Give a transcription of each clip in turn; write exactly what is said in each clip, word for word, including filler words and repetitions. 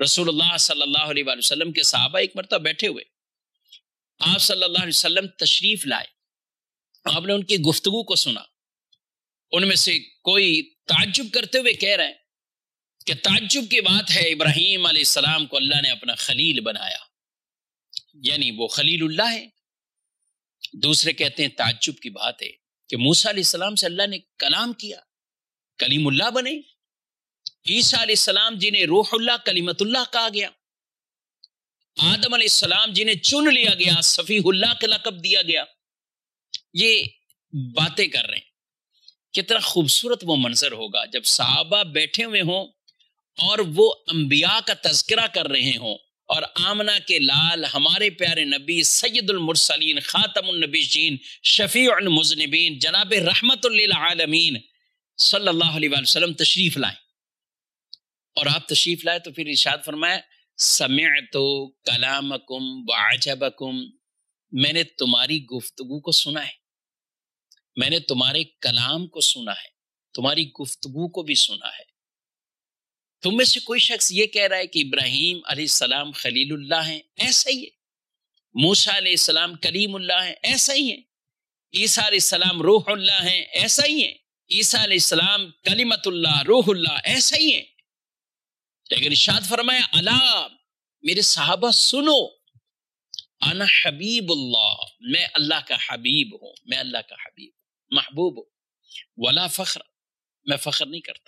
رسول اللہ صلی اللہ علیہ وآلہ وسلم کے صحابہ ایک مرتبہ بیٹھے ہوئے، آپ صلی اللہ علیہ وسلم تشریف لائے، آپ نے ان کی گفتگو کو سنا، ان میں سے کوئی تعجب کرتے ہوئے کہہ رہے ہیں کہ تعجب کی بات ہے، ابراہیم علیہ السلام کو اللہ نے اپنا خلیل بنایا، یعنی وہ خلیل اللہ ہے۔ دوسرے کہتے ہیں تعجب کی بات ہے کہ موسیٰ علیہ السلام سے اللہ نے کلام کیا، کلیم اللہ بنے۔ عیسیٰ علیہ السلام جنہیں روح اللہ کلمت اللہ کہا گیا، آدم علیہ السلام جنہیں چن لیا گیا، صفیح اللہ کا لقب دیا گیا، یہ باتیں کر رہے ہیں۔ کتنا خوبصورت وہ منظر ہوگا جب صحابہ بیٹھے ہوئے ہوں اور وہ انبیاء کا تذکرہ کر رہے ہوں، اور آمنہ کے لال ہمارے پیارے نبی سید المرسلین خاتم النبیین شفیع المذنبین جناب رحمت للعالمین صلی اللہ علیہ وآلہ وسلم تشریف لائیں، اور آپ تشریف لائے تو پھر ارشاد فرمایا سمعت کلامکم وعجبکم، میں نے تمہاری گفتگو کو سنا ہے، میں نے تمہارے کلام کو سنا ہے، تمہاری گفتگو کو بھی سنا ہے۔ تم میں سے کوئی شخص یہ کہہ رہا ہے کہ ابراہیم علیہ السلام خلیل اللہ ہیں، ایسا ہی ہے، موسیٰ علیہ السلام کلیم اللہ ہیں، ایسا ہی ہے، عیسیٰ علیہ السلام روح اللہ ہیں، ایسا ہی ہے، عیسیٰ علیہ السلام کلمت اللہ روح اللہ، ایسا ہی ہے۔ لیکن ارشاد فرمایا الا، میرے صحابہ سنو، انا حبیب اللہ، میں اللہ کا حبیب ہوں، میں اللہ کا حبیب محبوب ہوں، ولا فخر، میں فخر نہیں کرتا۔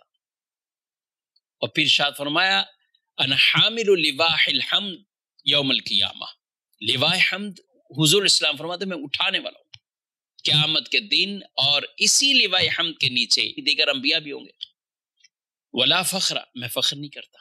اور پھر ارشاد فرمایا انا حامل لواء الحمد یوم القیامہ، لواء حمد حضور اسلام فرماتے میں اٹھانے والا ہوں قیامت کے دن، اور اسی لواء حمد کے نیچے دیگر انبیاء بھی ہوں گے۔ ولا فخر، میں فخر نہیں کرتا۔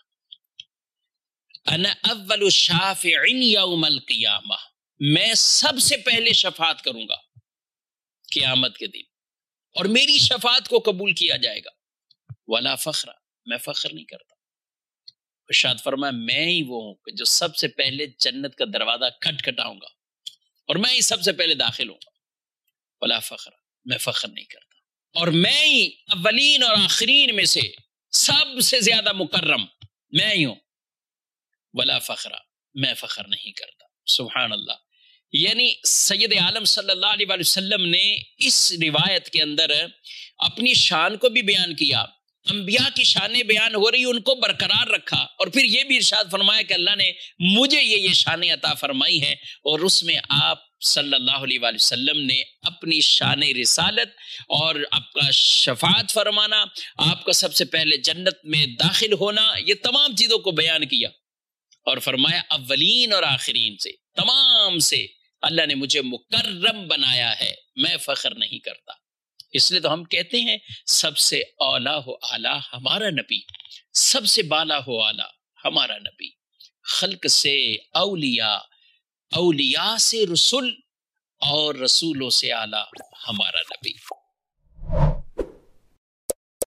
انا اول شافع یوم القیامہ، میں سب سے پہلے شفاعت کروں گا قیامت کے دن، اور میری شفاعت کو قبول کیا جائے گا۔ ولا فخر، میں فخر نہیں کرتا۔ ارشاد فرمایا میں ہی وہ ہوں کہ جو سب سے پہلے جنت کا دروازہ کھٹ کھٹاؤں گا، اور میں ہی سب سے پہلے داخل ہوں گا۔ ولا فخر، میں فخر نہیں کرتا، اور میں ہی اولین اور آخرین میں سے سب سے زیادہ مکرم میں ہی ہوں۔ ولا فخر، میں فخر نہیں کرتا۔ سبحان اللہ۔ یعنی سید عالم صلی اللہ علیہ وآلہ وسلم نے اس روایت کے اندر اپنی شان کو بھی بیان کیا، انبیاء کی شانیں بیان ہو رہی، ان کو برقرار رکھا، اور پھر یہ بھی ارشاد فرمایا کہ اللہ نے مجھے یہ یہ شانیں عطا فرمائی ہیں، اور اس میں آپ صلی اللہ علیہ وآلہ وسلم نے اپنی شان رسالت اور آپ کا شفاعت فرمانا، آپ کا سب سے پہلے جنت میں داخل ہونا، یہ تمام چیزوں کو بیان کیا، اور فرمایا اولین اور آخرین سے تمام سے اللہ نے مجھے مکرم بنایا ہے، میں فخر نہیں کرتا۔ اس لیے تو ہم کہتے ہیں سب سے اولا ہو اعلیٰ ہمارا نبی، سب سے بالا ہو اعلیٰ ہمارا نبی، خلق سے اولیاء، اولیاء سے رسول، اور رسولوں سے اعلیٰ ہمارا نبی۔